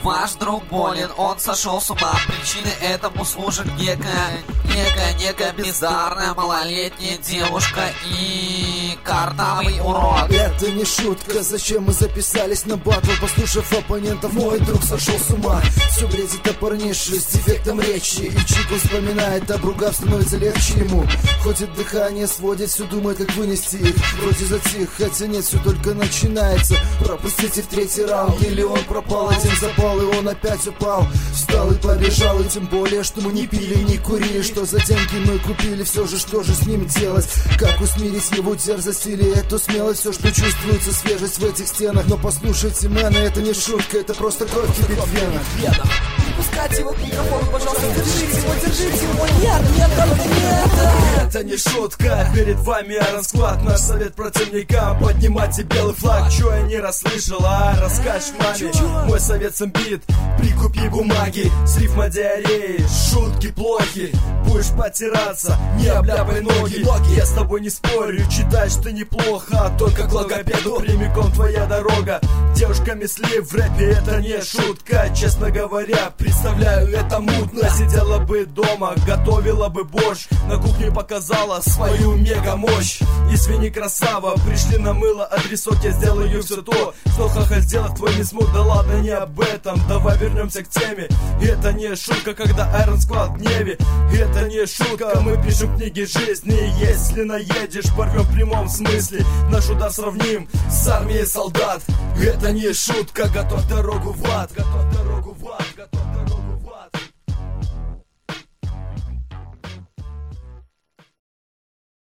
Ваш друг болен, он сошел с ума. Причиной этому служит некая бездарная малолетняя девушка и картавый урод. Это не шутка, зачем мы записались на батл? Послушав оппонентов, мой друг сошел с ума. Все бредит о парнише с дефектом речи, и Чику вспоминает, обругав становится легче ему. Ходит дыхание, сводит, все думает, как вынести их. Вроде затих, хотя нет, все только начинается. Пропустите в третий раунд, или он пропал, один запал, и он опять упал. Встал и побежал, и тем более, что мы не пили, не курили, что за деньги мы купили. Все же, что же с ним делать? Как усмирить его дерзость или эту смелость? Все, что чувствуется, свежесть в этих стенах. Но послушайте, мэны, это не шутка, это просто кровь кипит в венах. Не пускайте его к микрофону, пожалуйста, держите его, нет, только нет. Это не шутка, перед вами Iron Squad. Наш совет противникам: поднимайте белый флаг. Чё я не расслышал, расскажешь маме. Мой совет сэмбит: прикупи бумаги с рифмодиареей, шутки плохи. Будешь потираться, не обляпай ноги. Я с тобой не спорю, читаешь ты неплохо, только к логопеду прямиком твоя дорога. Девушка-мисли в рэпе это не шутка. Честно говоря, представляю, это мутно. Сидела бы дома, готовила бы борщ, на кухне показала свою мега-мощь. Извини, красава, пришли на мыло адресок, я сделаю все то, что хахаль сделать твой не смог. Да ладно, не об этом, давай вернемся к теме. Это не шутка, когда Iron Squad в гневе. Это не шутка, мы пишем книги жизни. Если наедешь, порвем в прямом смысле. Наш удар сравним с армией солдат. Это не шутка, готовь дорогу в ад, готовь дорогу.